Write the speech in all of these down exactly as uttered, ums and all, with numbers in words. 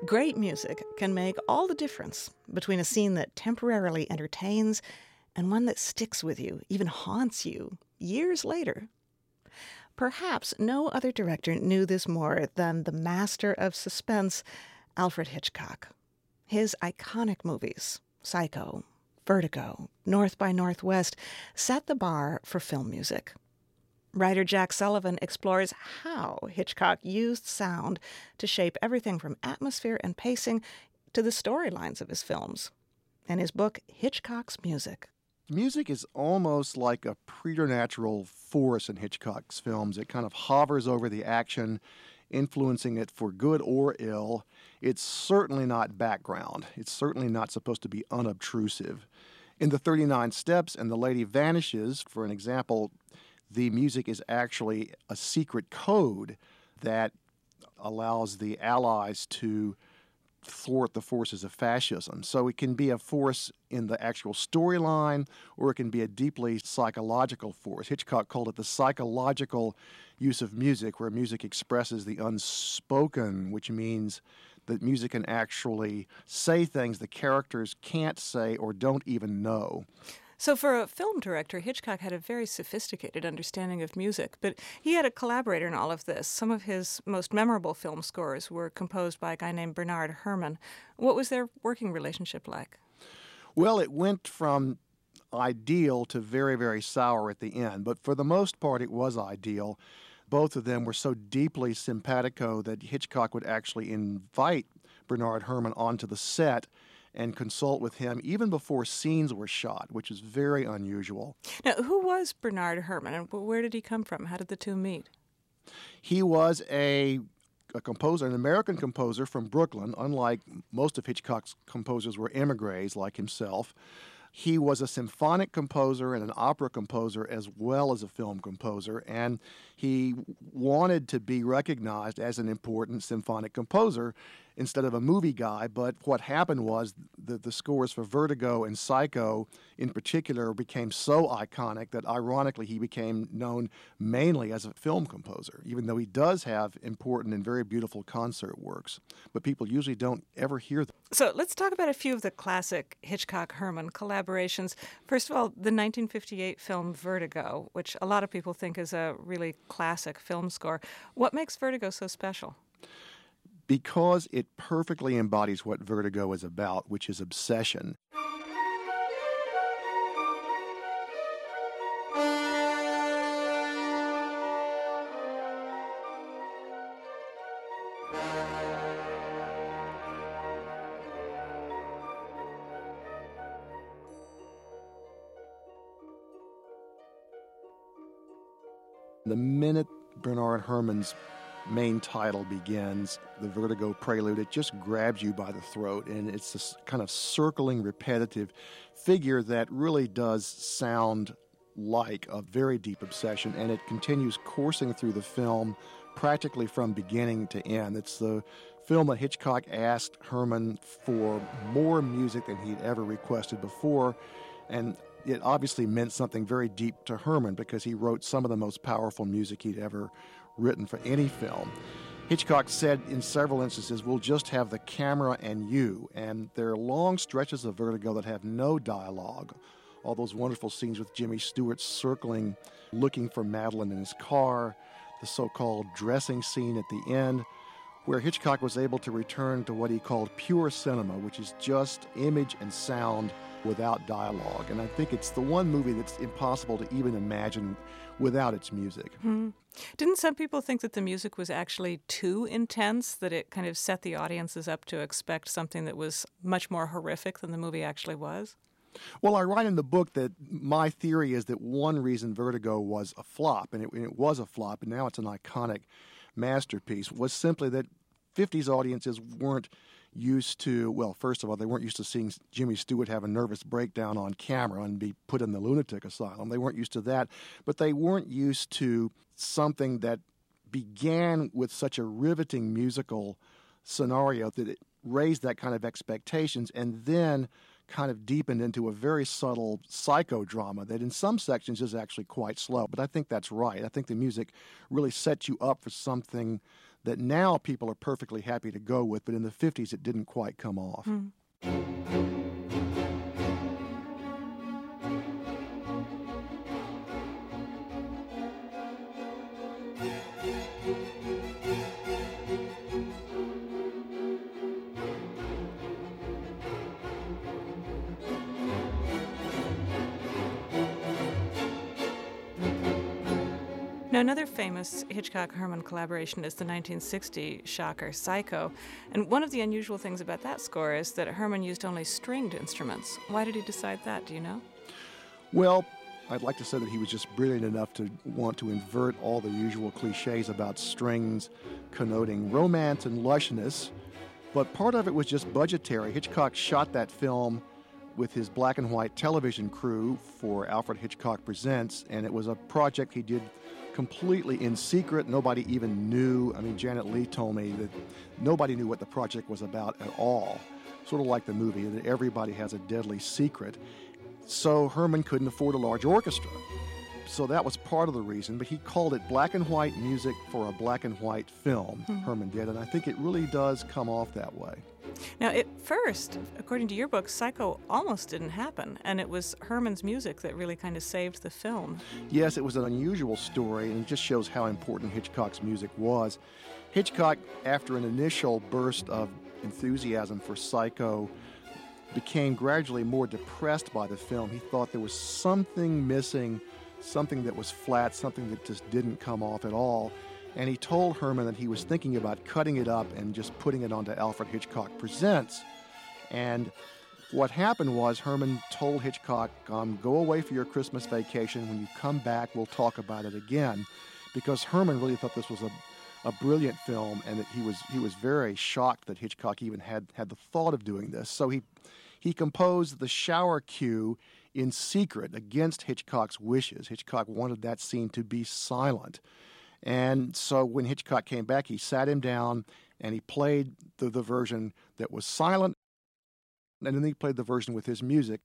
Great music can make all the difference between a scene that temporarily entertains and one that sticks with you, even haunts you, years later. Perhaps no other director knew this more than the master of suspense, Alfred Hitchcock. His iconic movies, Psycho, Vertigo, North by Northwest, set the bar for film music. Writer Jack Sullivan explores how Hitchcock used sound to shape everything from atmosphere and pacing to the storylines of his films. In his book, Hitchcock's Music. Music is almost like a preternatural force in Hitchcock's films. It kind of hovers over the action, influencing it for good or ill. It's certainly not background. It's certainly not supposed to be unobtrusive. In The thirty-nine Steps and The Lady Vanishes, for an example, the music is actually a secret code that allows the Allies to thwart the forces of fascism. So it can be a force in the actual storyline, or it can be a deeply psychological force. Hitchcock called it the psychological use of music, where music expresses the unspoken, which means that music can actually say things the characters can't say or don't even know. So for a film director, Hitchcock had a very sophisticated understanding of music, but he had a collaborator in all of this. Some of his most memorable film scores were composed by a guy named Bernard Herrmann. What was their working relationship like? Well, it went from ideal to very, very sour at the end, but for the most part it was ideal. Both of them were so deeply simpatico that Hitchcock would actually invite Bernard Herrmann onto the set and consult with him even before scenes were shot, which is very unusual. Now, who was Bernard Herrmann, and where did he come from? How did the two meet? He was a, a composer, an American composer from Brooklyn. Unlike most of Hitchcock's composers were emigres like himself. He was a symphonic composer and an opera composer as well as a film composer, and he wanted to be recognized as an important symphonic composer instead of a movie guy. But what happened was that the scores for Vertigo and Psycho in particular became so iconic that ironically he became known mainly as a film composer, even though he does have important and very beautiful concert works. But people usually don't ever hear them. So let's talk about a few of the classic Hitchcock-Herrmann collaborations. First of all, the nineteen fifty-eight film Vertigo, which a lot of people think is a really classic film score. What makes Vertigo so special? Because it perfectly embodies what Vertigo is about, which is obsession. The minute Bernard Herrmann's main title begins, the Vertigo prelude, it just grabs you by the throat, and it's this kind of circling, repetitive figure that really does sound like a very deep obsession, and it continues coursing through the film practically from beginning to end. It's the film that Hitchcock asked Herrmann for more music than he'd ever requested before, and it obviously meant something very deep to Herrmann because he wrote some of the most powerful music he'd ever written for any film. Hitchcock said in several instances, we'll just have the camera and you, and there are long stretches of Vertigo that have no dialogue. All those wonderful scenes with Jimmy Stewart circling, looking for Madeline in his car, the so-called dressing scene at the end, where Hitchcock was able to return to what he called pure cinema, which is just image and sound without dialogue. And I think it's the one movie that's impossible to even imagine without its music. Mm-hmm. Didn't some people think that the music was actually too intense, that it kind of set the audiences up to expect something that was much more horrific than the movie actually was? Well, I write in the book that my theory is that one reason Vertigo was a flop, and it, and it was a flop, and now it's an iconic masterpiece, was simply that fifties audiences weren't used to, well, first of all, they weren't used to seeing Jimmy Stewart have a nervous breakdown on camera and be put in the lunatic asylum. They weren't used to that, but they weren't used to something that began with such a riveting musical scenario that it raised that kind of expectations and then kind of deepened into a very subtle psychodrama that in some sections is actually quite slow. But I think that's right. I think the music really sets you up for something that now people are perfectly happy to go with, but in the fifties it didn't quite come off. Mm. Now, another famous Hitchcock-Herman collaboration is the nineteen sixty shocker Psycho. And one of the unusual things about that score is that Herman used only stringed instruments. Why did he decide that? Do you know? Well, I'd like to say that he was just brilliant enough to want to invert all the usual cliches about strings connoting romance and lushness. But part of it was just budgetary. Hitchcock shot that film with his black and white television crew for Alfred Hitchcock Presents, and it was a project he did completely in secret. Nobody even knew. I mean, Janet Leigh told me that nobody knew what the project was about at all. Sort of like the movie, that everybody has a deadly secret. So Herman couldn't afford a large orchestra. So that was part of the reason, but he called it black and white music for a black and white film, mm-hmm. Herman did, and I think it really does come off that way. Now, at first, according to your book, Psycho almost didn't happen, and it was Herman's music that really kind of saved the film. Yes, it was an unusual story, and it just shows how important Hitchcock's music was. Hitchcock, after an initial burst of enthusiasm for Psycho, became gradually more depressed by the film. He thought there was something missing, something that was flat, something that just didn't come off at all. And he told Herman that he was thinking about cutting it up and just putting it onto Alfred Hitchcock Presents. And what happened was Herman told Hitchcock, um, go away for your Christmas vacation. When you come back, we'll talk about it again. Because Herman really thought this was a, a brilliant film, and that he was he was very shocked that Hitchcock even had, had the thought of doing this. So he he composed the shower cue in secret against Hitchcock's wishes. Hitchcock wanted that scene to be silent. And so when Hitchcock came back, he sat him down and he played the, the version that was silent, and then he played the version with his music.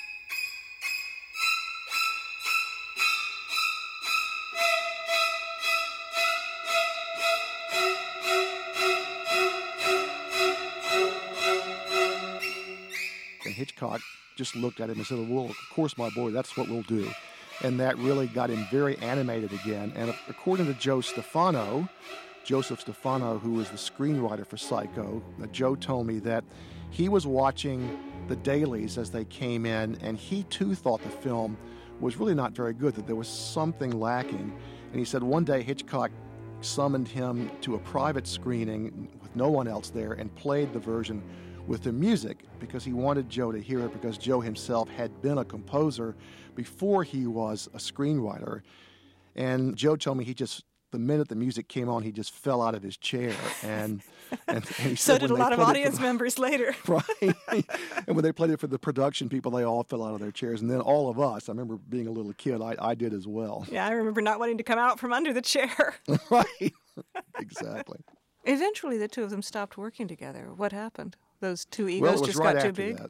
And Hitchcock just looked at him and said, well, of course, my boy, that's what we'll do. And that really got him very animated again. And according to Joe Stefano, Joseph Stefano, who was the screenwriter for Psycho, uh, Joe told me that he was watching the dailies as they came in, and he too thought the film was really not very good, that there was something lacking. And he said one day Hitchcock summoned him to a private screening with no one else there and played the version with the music because he wanted Joe to hear it, because Joe himself had been a composer before he was a screenwriter. And Joe told me he just, the minute the music came on, he just fell out of his chair. And, and, and he so said did a lot of audience the, members later. Right. And when they played it for the production people, they all fell out of their chairs. And then all of us, I remember being a little kid, I, I did as well. Yeah, I remember not wanting to come out from under the chair. Right. Exactly. Eventually, the two of them stopped working together. What happened? Those two egos well, it was just right got too after big? That.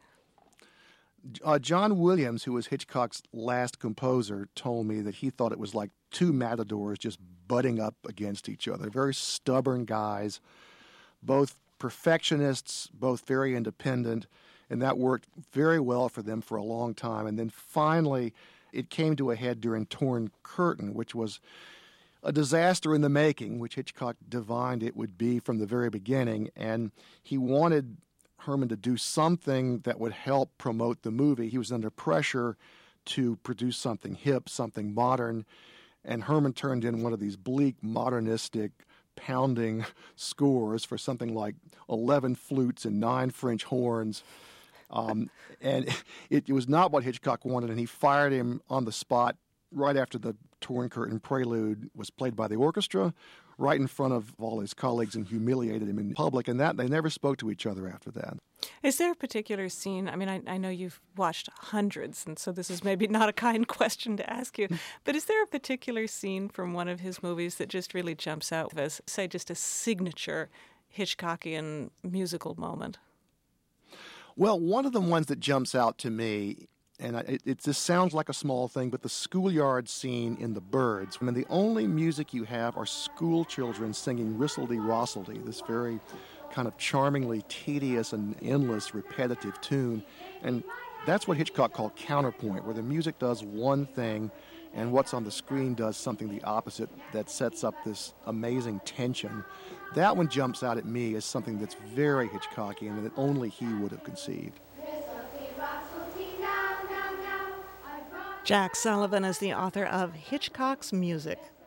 Uh, John Williams, who was Hitchcock's last composer, told me that he thought it was like two matadors just butting up against each other. Very stubborn guys, both perfectionists, both very independent, and that worked very well for them for a long time. And then finally, it came to a head during Torn Curtain, which was a disaster in the making, which Hitchcock divined it would be from the very beginning. And he wanted Herman to do something that would help promote the movie. He was under pressure to produce something hip, something modern, and Herman turned in one of these bleak, modernistic, pounding scores for something like eleven flutes and nine French horns. Um, and it, it was not what Hitchcock wanted, and he fired him on the spot right after the Torn Curtain prelude was played by the orchestra, right in front of all his colleagues, and humiliated him in public, and that they never spoke to each other after that. Is there a particular scene? I mean, I, I know you've watched hundreds, and so this is maybe not a kind question to ask you, but is there a particular scene from one of his movies that just really jumps out as, say, just a signature Hitchcockian musical moment? Well, one of the ones that jumps out to me And I- it, it just sounds like a small thing, but the schoolyard scene in The Birds, I mean, the only music you have are school children singing Ristledy-Rostledy, this very kind of charmingly tedious and endless repetitive tune. And that's what Hitchcock called counterpoint, where the music does one thing and what's on the screen does something the opposite that sets up this amazing tension. That one jumps out at me as something that's very Hitchcockian and that only he would have conceived. Jack Sullivan is the author of Hitchcock's Music,